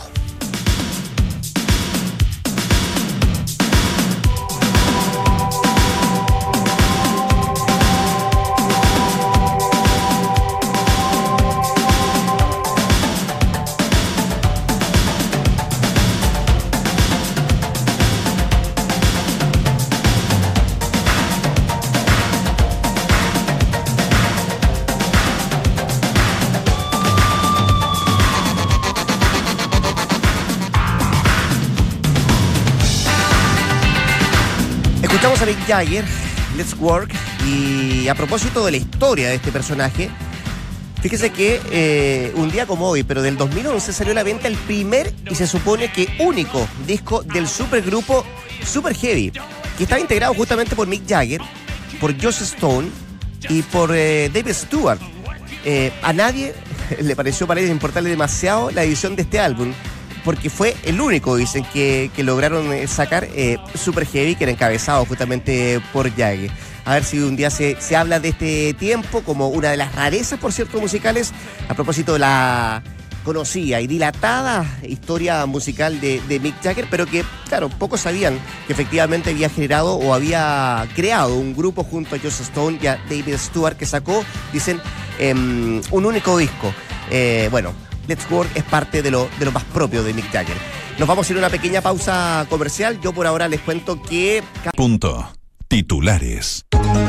Escuchamos a Mick Jagger, Let's Work, y a propósito de la historia de este personaje, fíjese que un día como hoy, pero del 2011, salió a la venta el primer y se supone que único disco del supergrupo Super Heavy, que estaba integrado justamente por Mick Jagger, por Joss Stone y por Dave Stewart. A nadie le pareció importarle demasiado la edición de este álbum, porque fue el único, dicen, que lograron sacar Super Heavy, que era encabezado justamente por Jagger. A ver si un día se habla de este tiempo como una de las rarezas, por cierto, musicales, a propósito de la conocida y dilatada historia musical de Mick Jagger, pero que, claro, pocos sabían que efectivamente había generado o había creado un grupo junto a Joss Stone y a David Stewart, que sacó, dicen, un único disco. Let's Work es parte de lo más propio de Mick Jagger. Nos vamos a ir a una pequeña pausa comercial. Yo por ahora les cuento que... Punto. Titulares.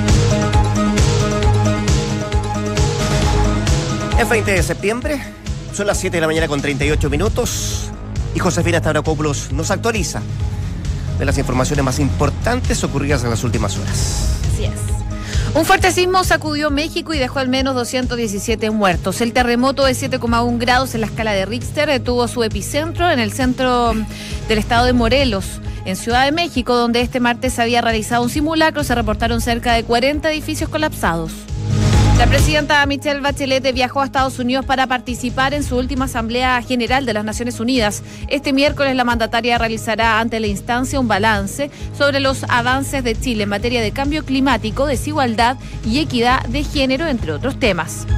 Es 20 de septiembre, son las 7 de la mañana con 38 minutos y Josefina Stavrakopoulos nos actualiza de las informaciones más importantes ocurridas en las últimas horas. Así es. Un fuerte sismo sacudió México y dejó al menos 217 muertos. El terremoto de 7,1 grados en la escala de Richter tuvo su epicentro en el centro del estado de Morelos. En Ciudad de México, donde este martes se había realizado un simulacro, se reportaron cerca de 40 edificios colapsados. La presidenta Michelle Bachelet viajó a Estados Unidos para participar en su última Asamblea General de las Naciones Unidas. Este miércoles la mandataria realizará ante la instancia un balance sobre los avances de Chile en materia de cambio climático, desigualdad y equidad de género, entre otros temas.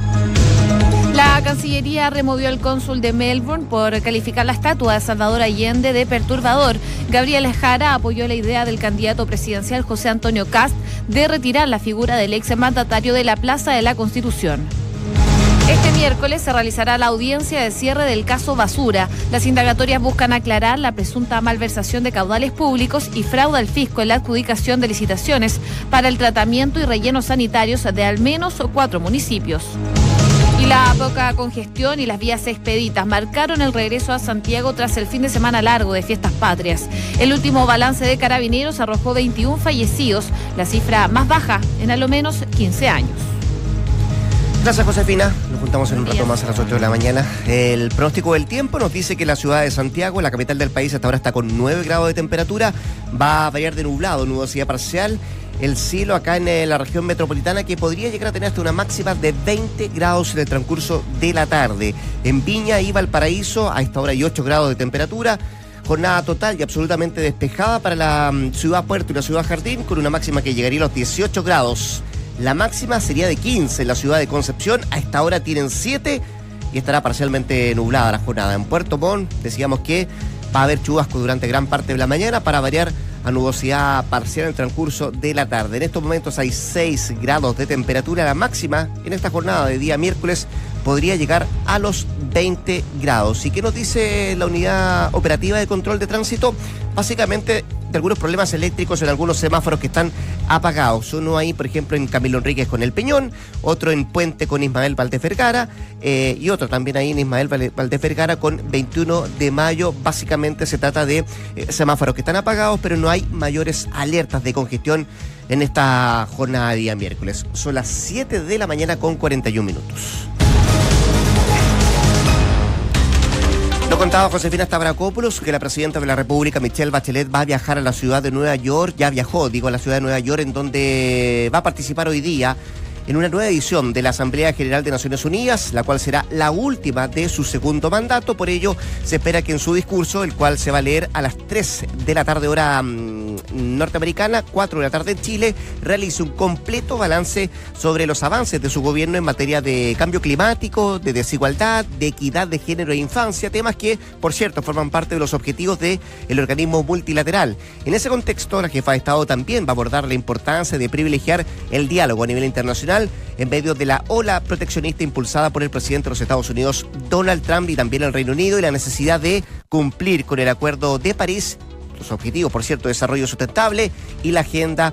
La Cancillería removió al cónsul de Melbourne por calificar la estatua de Salvador Allende de perturbador. Gabriel Jara apoyó la idea del candidato presidencial José Antonio Kast de retirar la figura del ex mandatario de la Plaza de la Constitución. Este miércoles se realizará la audiencia de cierre del caso Basura. Las indagatorias buscan aclarar la presunta malversación de caudales públicos y fraude al fisco en la adjudicación de licitaciones para el tratamiento y rellenos sanitarios de al menos 4 municipios. Y la poca congestión y las vías expeditas marcaron el regreso a Santiago tras el fin de semana largo de fiestas patrias. El último balance de Carabineros arrojó 21 fallecidos, la cifra más baja en al menos 15 años. Gracias, Josefina. Nos juntamos en un rato más a las 8 de la mañana. El pronóstico del tiempo nos dice que la ciudad de Santiago, la capital del país, hasta ahora está con 9 grados de temperatura. Va a variar de nublado, nubosidad parcial. El cielo acá en la región metropolitana, que podría llegar a tener hasta una máxima de 20 grados en el transcurso de la tarde. En Viña y Valparaíso, a esta hora hay 8 grados de temperatura. Jornada total y absolutamente despejada para la ciudad puerto y la ciudad jardín, con una máxima que llegaría a los 18 grados. La máxima sería de 15 en la ciudad de Concepción. A esta hora tienen 7 y estará parcialmente nublada la jornada. En Puerto Montt decíamos que va a haber chubasco durante gran parte de la mañana para variar a nubosidad parcial en el transcurso de la tarde. En estos momentos hay 6 grados de temperatura. La máxima en esta jornada de día miércoles podría llegar a los 20 grados. ¿Y qué nos dice la unidad operativa de control de tránsito? Básicamente de algunos problemas eléctricos en algunos semáforos que están apagados. Uno ahí, por ejemplo, en Camilo Enríquez con El Peñón, otro en Puente con Ismael Valdés Vergara y otro también ahí en Ismael Valdés Vergara con 21 de mayo. Básicamente se trata de semáforos que están apagados, pero no hay mayores alertas de congestión en esta jornada de día miércoles. Son las 7 de la mañana con 41 minutos. Lo contaba Josefina Stavrakopoulos que la presidenta de la República, Michelle Bachelet, va a viajar a la ciudad de Nueva York, ya viajó, a la ciudad de Nueva York, en donde va a participar hoy día en una nueva edición de la Asamblea General de Naciones Unidas, la cual será la última de su segundo mandato. Por ello, se espera que en su discurso, el cual se va a leer a las 3 de la tarde hora norteamericana, 4 de la tarde en Chile, realice un completo balance sobre los avances de su gobierno en materia de cambio climático, de desigualdad, de equidad de género e infancia, temas que, por cierto, forman parte de los objetivos del organismo multilateral. En ese contexto, la jefa de Estado también va a abordar la importancia de privilegiar el diálogo a nivel internacional en medio de la ola proteccionista impulsada por el presidente de los Estados Unidos, Donald Trump, y también el Reino Unido, y la necesidad de cumplir con el Acuerdo de París, los objetivos, por cierto, de desarrollo sustentable y la Agenda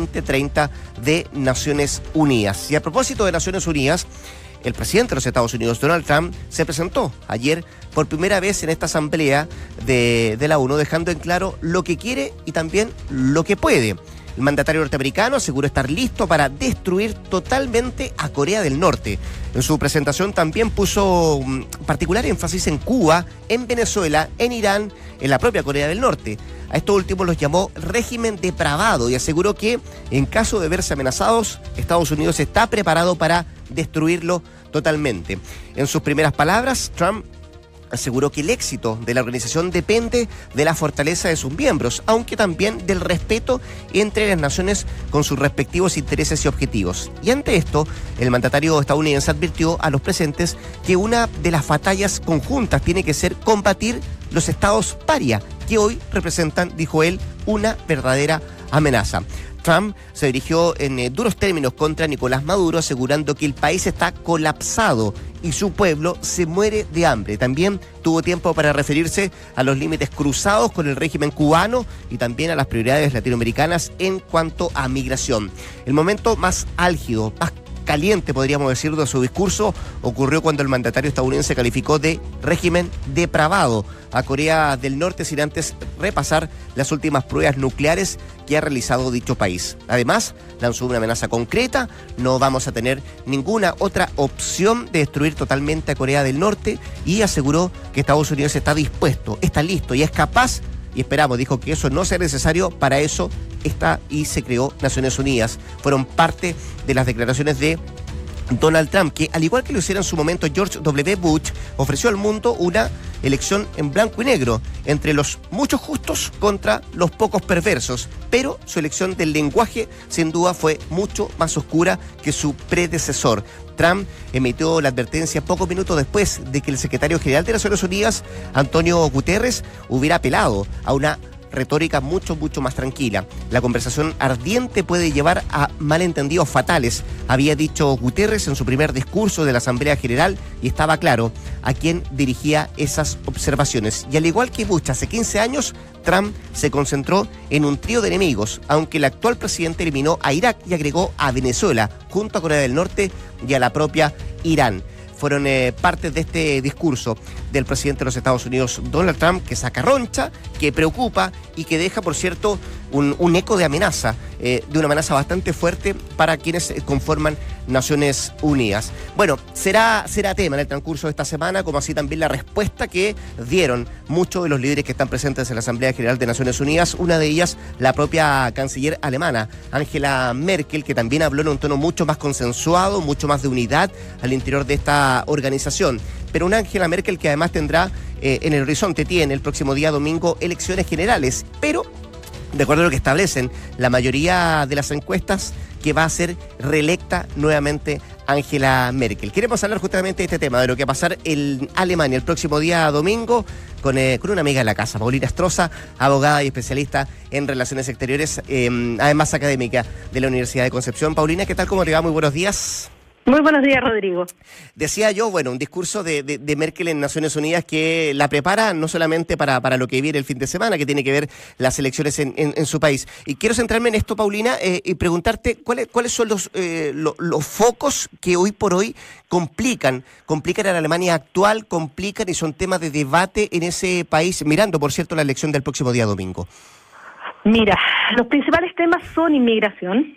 2030 de Naciones Unidas. Y a propósito de Naciones Unidas, el presidente de los Estados Unidos, Donald Trump, se presentó ayer por primera vez en esta asamblea de la ONU, dejando en claro lo que quiere y también lo que puede. El mandatario norteamericano aseguró estar listo para destruir totalmente a Corea del Norte. En su presentación también puso particular énfasis en Cuba, en Venezuela, en Irán, en la propia Corea del Norte. A estos últimos los llamó régimen depravado y aseguró que, en caso de verse amenazados, Estados Unidos está preparado para destruirlo totalmente. En sus primeras palabras, Trump aseguró que el éxito de la organización depende de la fortaleza de sus miembros, aunque también del respeto entre las naciones con sus respectivos intereses y objetivos. Y ante esto, el mandatario estadounidense advirtió a los presentes que una de las batallas conjuntas tiene que ser combatir los estados paria, que hoy representan, dijo él, una verdadera amenaza. Trump se dirigió en duros términos contra Nicolás Maduro, asegurando que el país está colapsado y su pueblo se muere de hambre. También tuvo tiempo para referirse a los límites cruzados con el régimen cubano y también a las prioridades latinoamericanas en cuanto a migración. El momento más álgido, más caliente, podríamos decir, de su discurso ocurrió cuando el mandatario estadounidense calificó de régimen depravado a Corea del Norte sin antes repasar las últimas pruebas nucleares que ha realizado dicho país. Además, lanzó una amenaza concreta: no vamos a tener ninguna otra opción de destruir totalmente a Corea del Norte, y aseguró que Estados Unidos está dispuesto, está listo y es capaz, y esperamos, dijo, que eso no sea necesario. Para eso está y se creó Naciones Unidas. Fueron parte de las declaraciones de Donald Trump, que al igual que lo hiciera en su momento George W. Bush, ofreció al mundo una elección en blanco y negro, entre los muchos justos contra los pocos perversos, pero su elección del lenguaje sin duda fue mucho más oscura que su predecesor. Trump emitió la advertencia pocos minutos después de que el secretario general de Naciones Unidas, Antonio Guterres, hubiera apelado a una retórica mucho más tranquila. La conversación ardiente puede llevar a malentendidos fatales, había dicho Guterres en su primer discurso de la Asamblea General, y estaba claro a quién dirigía esas observaciones. Y al igual que Bush hace 15 años, Trump se concentró en un trío de enemigos, aunque el actual presidente eliminó a Irak y agregó a Venezuela, junto a Corea del Norte y a la propia Irán. Fueron parte de este discurso del presidente de los Estados Unidos, Donald Trump, que saca roncha, que preocupa y que deja, por cierto, un eco de amenaza, de una amenaza bastante fuerte para quienes conforman Naciones Unidas. Bueno, será tema en el transcurso de esta semana, como así también la respuesta que dieron muchos de los líderes que están presentes en la Asamblea General de Naciones Unidas, una de ellas la propia canciller alemana, Angela Merkel, que también habló en un tono mucho más consensuado, mucho más de unidad al interior de esta organización. Pero una Angela Merkel que además tendrá en el horizonte, tiene el próximo día domingo elecciones generales, pero de acuerdo a lo que establecen la mayoría de las encuestas, que va a ser reelecta nuevamente Angela Merkel. Queremos hablar justamente de este tema, de lo que va a pasar en Alemania el próximo día domingo, con una amiga de la casa, Paulina Stroza, abogada y especialista en relaciones exteriores, además académica de la Universidad de Concepción. Paulina, ¿qué tal? ¿Cómo te va? Muy buenos días. Muy buenos días, Rodrigo. Decía yo, un discurso de Merkel en Naciones Unidas que la prepara no solamente para lo que viene el fin de semana, que tiene que ver las elecciones en su país. Y quiero centrarme en esto, Paulina, y preguntarte cuáles son los focos que hoy por hoy complican a la Alemania actual, complican y son temas de debate en ese país, mirando, por cierto, la elección del próximo día domingo. Mira, los principales temas son inmigración,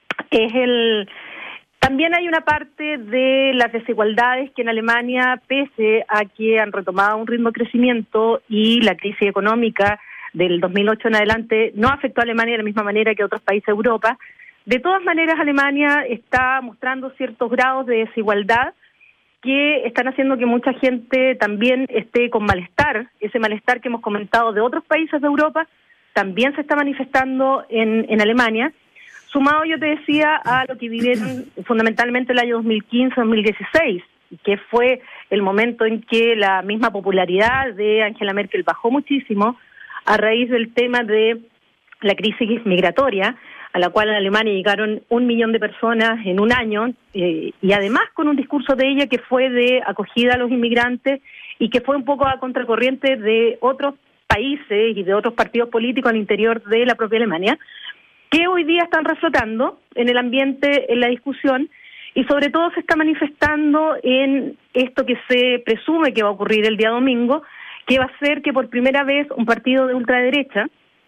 También hay una parte de las desigualdades que en Alemania, pese a que han retomado un ritmo de crecimiento y la crisis económica del 2008 en adelante no afectó a Alemania de la misma manera que a otros países de Europa, de todas maneras Alemania está mostrando ciertos grados de desigualdad que están haciendo que mucha gente también esté con malestar. Ese malestar que hemos comentado de otros países de Europa también se está manifestando en Alemania. Sumado, yo te decía, a lo que vivieron fundamentalmente el año 2015-2016, que fue el momento en que la misma popularidad de Angela Merkel bajó muchísimo a raíz del tema de la crisis migratoria, a la cual en Alemania llegaron 1 millón de personas en un año, y además con un discurso de ella que fue de acogida a los inmigrantes y que fue un poco a contracorriente de otros países y de otros partidos políticos al interior de la propia Alemania, que hoy día están reflotando en el ambiente, en la discusión, y sobre todo se está manifestando en esto que se presume que va a ocurrir el día domingo, que va a ser que por primera vez un partido de ultraderecha,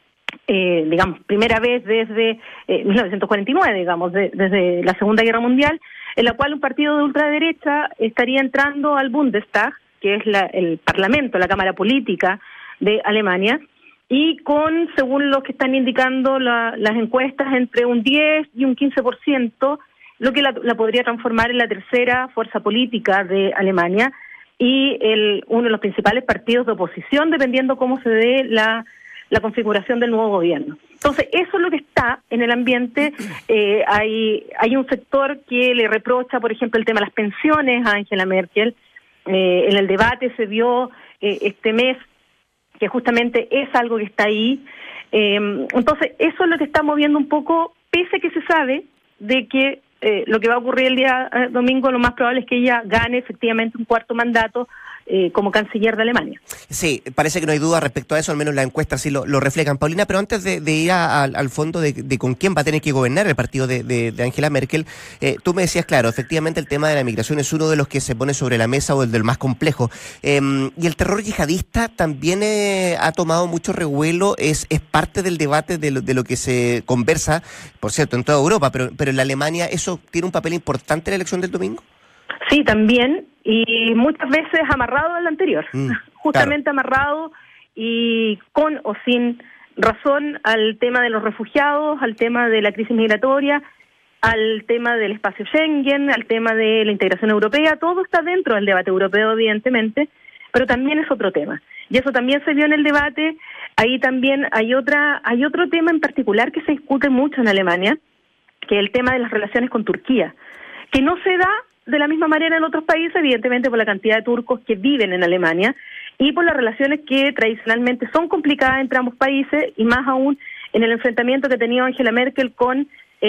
primera vez desde 1949, desde la Segunda Guerra Mundial, en la cual un partido de ultraderecha estaría entrando al Bundestag, que es el Parlamento, la Cámara Política de Alemania, y con, según lo que están indicando las encuestas, entre un 10 y un 15%, lo que la podría transformar en la tercera fuerza política de Alemania y uno de los principales partidos de oposición, dependiendo cómo se dé la configuración del nuevo gobierno. Entonces, eso es lo que está en el ambiente. Hay un sector que le reprocha, por ejemplo, el tema de las pensiones a Angela Merkel. En el debate se vio este mes que justamente es algo que está ahí. Entonces, eso es lo que está moviendo un poco, pese a que se sabe de que lo que va a ocurrir el día domingo, lo más probable es que ella gane efectivamente un cuarto mandato como canciller de Alemania. Sí, parece que no hay duda respecto a eso, al menos las encuestas sí lo reflejan. Paulina, pero antes de ir al fondo de con quién va a tener que gobernar el partido de Angela Merkel, tú me decías, claro, efectivamente el tema de la migración es uno de los que se pone sobre la mesa o el del más complejo. Y el terror yihadista también ha tomado mucho revuelo, es parte del debate de lo que se conversa, por cierto, en toda Europa, pero en la Alemania, ¿eso tiene un papel importante en la elección del domingo? Sí, también, y muchas veces amarrado al anterior, justamente claro. Amarrado y con o sin razón al tema de los refugiados, al tema de la crisis migratoria, al tema del espacio Schengen, al tema de la integración europea. Todo está dentro del debate europeo, evidentemente, pero también es otro tema. Y eso también se vio en el debate. Ahí también hay otro tema en particular que se discute mucho en Alemania, que es el tema de las relaciones con Turquía, que no se da de la misma manera en otros países, evidentemente por la cantidad de turcos que viven en Alemania y por las relaciones que tradicionalmente son complicadas entre ambos países, y más aún en el enfrentamiento que ha tenido Angela Merkel con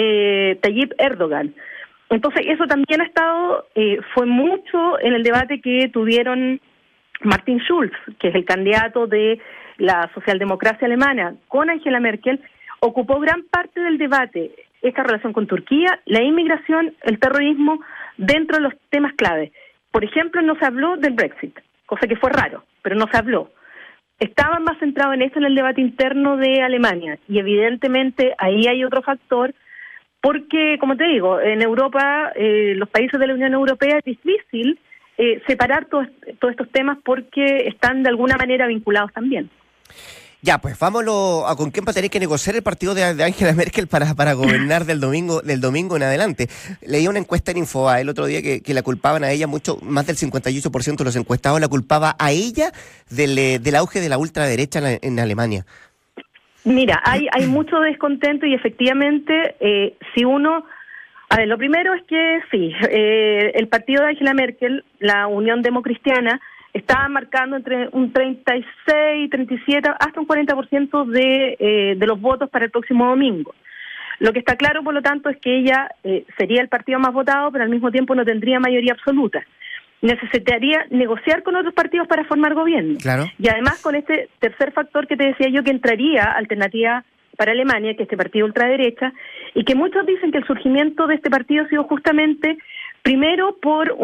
Tayyip Erdogan. Entonces eso también ha estado, fue mucho en el debate que tuvieron Martin Schulz, que es el candidato de la socialdemocracia alemana, con Angela Merkel, ocupó gran parte del debate esta relación con Turquía, la inmigración, el terrorismo, dentro de los temas clave. Por ejemplo, no se habló del Brexit, cosa que fue raro, pero no se habló. Estaban más centrados en esto en el debate interno de Alemania, y evidentemente ahí hay otro factor, porque, como te digo, en Europa, los países de la Unión Europea es difícil separar todos estos temas porque están de alguna manera vinculados también. Ya, pues vámonos a con quién va a tener que negociar el partido de Angela Merkel para gobernar del domingo en adelante. Leí una encuesta en Infobae el otro día que la culpaban a ella mucho, más del 58% de los encuestados la culpaba a ella del auge de la ultraderecha en Alemania. Mira, hay mucho descontento y efectivamente, si uno... A ver, lo primero es que sí, el partido de Angela Merkel, la Unión Democristiana, está marcando entre un 36, 37, hasta un 40% de los votos para el próximo domingo. Lo que está claro, por lo tanto, es que ella sería el partido más votado, pero al mismo tiempo no tendría mayoría absoluta. Necesitaría negociar con otros partidos para formar gobierno. Claro. Y además con este tercer factor que te decía yo, que entraría Alternativa para Alemania, que es este partido ultraderecha, y que muchos dicen que el surgimiento de este partido ha sido justamente, primero, por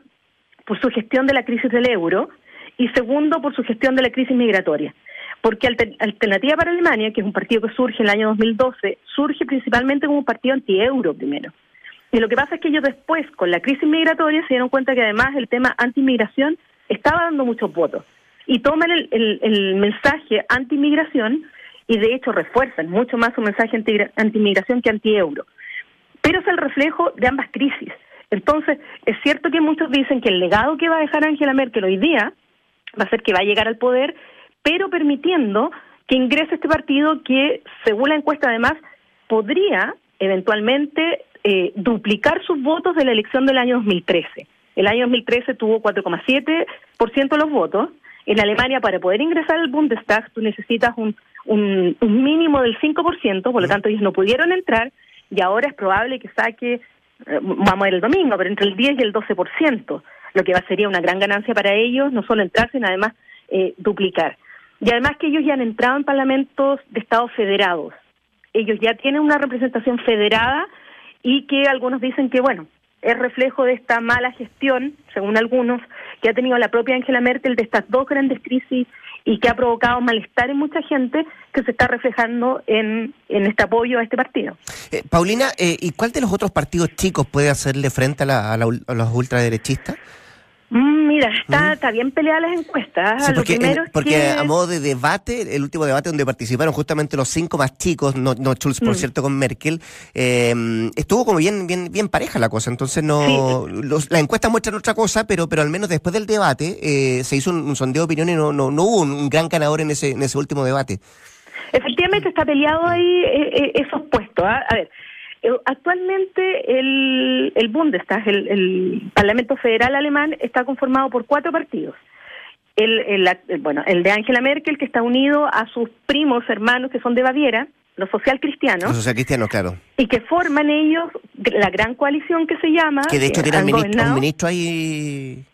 su gestión de la crisis del euro, y segundo, por su gestión de la crisis migratoria. Porque Alternativa para Alemania, que es un partido que surge en el año 2012, surge principalmente como un partido anti-euro primero. Y lo que pasa es que ellos después, con la crisis migratoria, se dieron cuenta que además el tema anti-inmigración estaba dando muchos votos. Y toman el mensaje anti-inmigración y de hecho refuerzan mucho más su mensaje anti-inmigración que anti-euro. Pero es el reflejo de ambas crisis. Entonces, es cierto que muchos dicen que el legado que va a dejar Angela Merkel hoy día va a ser que va a llegar al poder, pero permitiendo que ingrese este partido que, según la encuesta además, podría eventualmente duplicar sus votos de la elección del año 2013. El año 2013 tuvo 4,7% de los votos. En Alemania, para poder ingresar al Bundestag, tú necesitas un mínimo del 5%, por lo tanto ellos no pudieron entrar, y ahora es probable que saque, vamos a ver el domingo, pero entre el 10 y el 12%, lo que sería una gran ganancia para ellos, no solo entrar, sino además duplicar. Y además que ellos ya han entrado en parlamentos de estados federados. Ellos ya tienen una representación federada y que algunos dicen que, bueno, es reflejo de esta mala gestión, según algunos, que ha tenido la propia Angela Merkel de estas dos grandes crisis y que ha provocado malestar en mucha gente, que se está reflejando en este apoyo a este partido. Paulina, ¿y cuál de los otros partidos chicos puede hacerle frente a los ultraderechistas? Mira, está bien peleada las encuestas. Sí, porque a modo de debate, el último debate donde participaron justamente los 5 más chicos, no Schulz, por cierto, con Merkel, estuvo como bien pareja la cosa. Entonces las encuestas muestran otra cosa, pero al menos después del debate se hizo un sondeo de opinión y no hubo un gran ganador en ese último debate. Efectivamente está peleado ahí esos puestos. A ver, actualmente el Bundestag, el Parlamento Federal alemán, está conformado por 4 partidos. El de Angela Merkel, que está unido a sus primos hermanos que son de Baviera, los socialcristianos. Los socialcristianos, claro. Y que forman ellos la gran coalición que se llama... Que de hecho tiene un ministro ahí,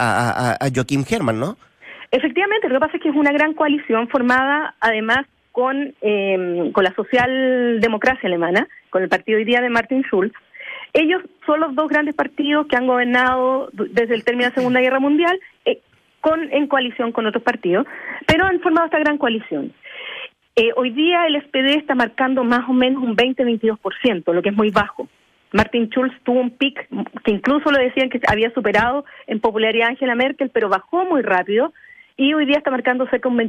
a Joachim Herrmann, ¿no? Efectivamente, lo que pasa es que es una gran coalición formada además con la socialdemocracia alemana, con el partido hoy día de Martin Schulz. Ellos son los 2 grandes partidos que han gobernado desde el término de la Segunda Guerra Mundial, en coalición con otros partidos, pero han formado esta gran coalición. Hoy día el SPD está marcando más o menos un 20-22%, lo que es muy bajo. Martin Schulz tuvo un pic que incluso lo decían que había superado en popularidad a Angela Merkel, pero bajó muy rápido y hoy día está marcando cerca de un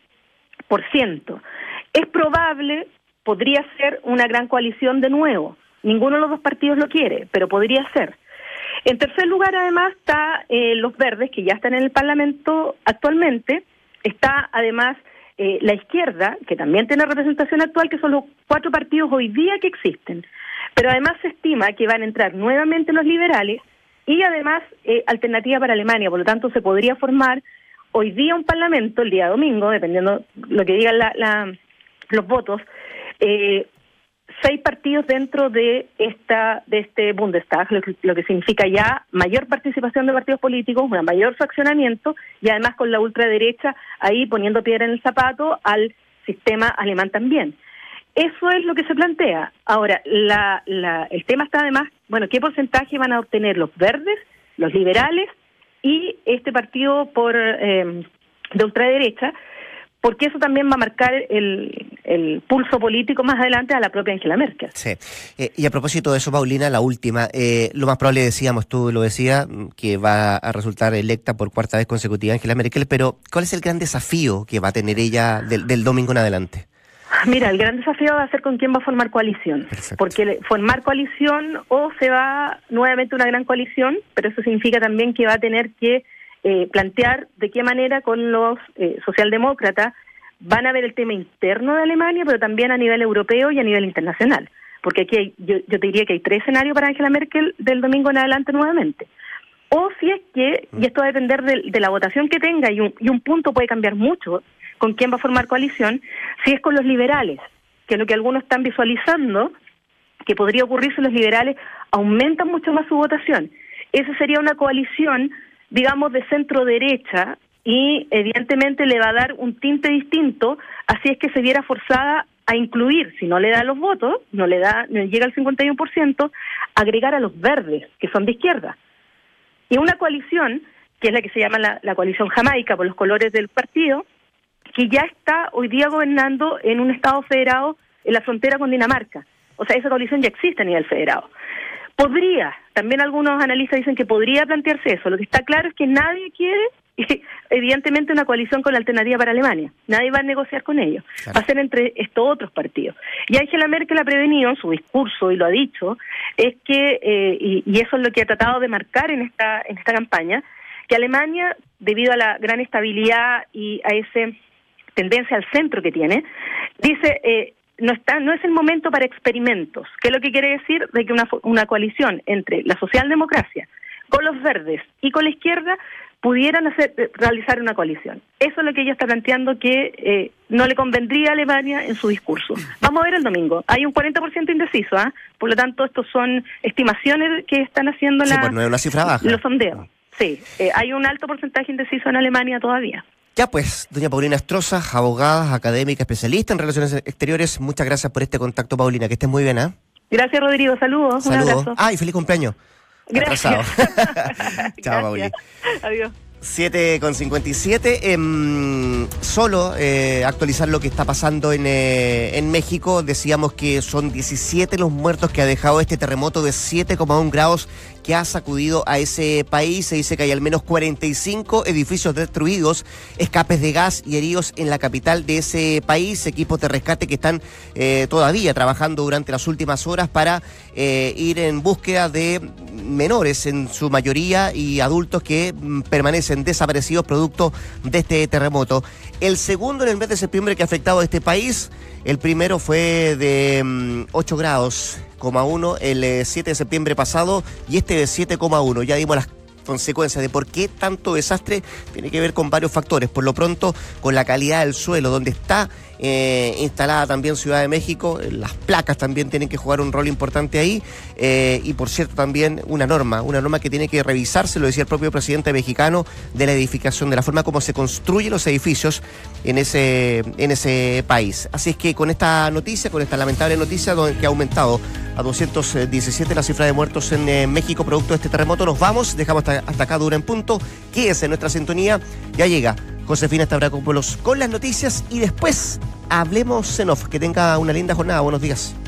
22%. Es probable, podría ser una gran coalición de nuevo. Ninguno de los 2 partidos lo quiere, pero podría ser. En tercer lugar, además, está los verdes, que ya están en el Parlamento actualmente. Está, además, la izquierda, que también tiene representación actual, que son los 4 partidos hoy día que existen. Pero además se estima que van a entrar nuevamente los liberales y, además, Alternativa para Alemania. Por lo tanto, se podría formar hoy día un parlamento, el día domingo, dependiendo lo que digan los votos, 6 partidos dentro de este Bundestag, lo que significa ya mayor participación de partidos políticos, un mayor fraccionamiento y además con la ultraderecha ahí poniendo piedra en el zapato al sistema alemán también. Eso es lo que se plantea. Ahora, el tema está además, ¿qué porcentaje van a obtener los verdes, los liberales y este partido de ultraderecha? Porque eso también va a marcar el pulso político más adelante a la propia Angela Merkel. Sí. Y a propósito de eso, Paulina, la última, lo más probable, decíamos, tú lo decías, que va a resultar electa por 4ª vez consecutiva Angela Merkel, pero ¿cuál es el gran desafío que va a tener ella del domingo en adelante? Mira, el gran desafío va a ser con quién va a formar coalición. Perfecto. Porque formar coalición o se va nuevamente una gran coalición, pero eso significa también que va a tener que plantear de qué manera con los socialdemócratas van a ver el tema interno de Alemania, pero también a nivel europeo y a nivel internacional. Porque aquí yo te diría que hay 3 escenarios para Angela Merkel del domingo en adelante nuevamente. O si es que, y esto va a depender de la votación que tenga, y un punto puede cambiar mucho con quién va a formar coalición, si es con los liberales, que es lo que algunos están visualizando, que podría ocurrir si los liberales aumentan mucho más su votación. Esa sería una coalición, digamos, de centro-derecha, y evidentemente le va a dar un tinte distinto, así es que se viera forzada a incluir, si no le da los votos, no llega al 51%, agregar a los verdes, que son de izquierda. Y una coalición, que es la que se llama la coalición Jamaica, por los colores del partido, que ya está hoy día gobernando en un estado federado en la frontera con Dinamarca. O sea, esa coalición ya existe a nivel federado. También algunos analistas dicen que podría plantearse eso. Lo que está claro es que nadie quiere, evidentemente, una coalición con la Alternativa para Alemania. Nadie va a negociar con ellos. Claro. Va a ser entre estos otros partidos. Y Angela Merkel ha prevenido en su discurso, y lo ha dicho, es que, y eso es lo que ha tratado de marcar en esta campaña, que Alemania, debido a la gran estabilidad y a esa tendencia al centro que tiene, dice, no es el momento para experimentos. ¿Qué es lo que quiere decir? De que una coalición entre la socialdemocracia, con los verdes y con la izquierda pudieran realizar una coalición. Eso es lo que ella está planteando, que no le convendría a Alemania en su discurso. Vamos a ver el domingo. Hay un 40% indeciso, por lo tanto, estos son estimaciones que están haciendo pues no es una cifra baja. Los sondeos. Sí, hay un alto porcentaje indeciso en Alemania todavía. Ya pues, doña Paulina Astroza, abogada, académica, especialista en relaciones exteriores, muchas gracias por este contacto, Paulina, que estés muy bien, ¿ah? Gracias, Rodrigo, saludos. Un abrazo. Y feliz cumpleaños. Gracias. Chao, Paulina. Adiós. 7:57. Solo actualizar lo que está pasando en México. Decíamos que son 17 los muertos que ha dejado este terremoto de 7,1 grados que ha sacudido a ese país. Se dice que hay al menos 45 edificios destruidos, escapes de gas y heridos en la capital de ese país. Equipos de rescate que están todavía trabajando durante las últimas horas para ir en búsqueda de menores en su mayoría y adultos que permanecen desaparecidos producto de este terremoto. El segundo en el mes de septiembre que ha afectado a este país, el primero fue de 8,1 grados el 7 de septiembre pasado y este de 7,1. Ya dimos las consecuencias de por qué tanto desastre. Tiene que ver con varios factores. Por lo pronto, con la calidad del suelo, donde está instalada también Ciudad de México. Las placas también tienen que jugar un rol importante ahí. Y por cierto, también una norma que tiene que revisarse, lo decía el propio presidente mexicano, de la edificación, de la forma como se construyen los edificios en ese país. Así es que con esta lamentable noticia que ha aumentado a 217 la cifra de muertos en México producto de este terremoto, nos vamos, dejamos hasta acá Dura en Punto. Quédese en nuestra sintonía, ya llega Josefina Stavrakopoulos con las noticias y después hablemos en off. Que tenga una linda jornada, buenos días.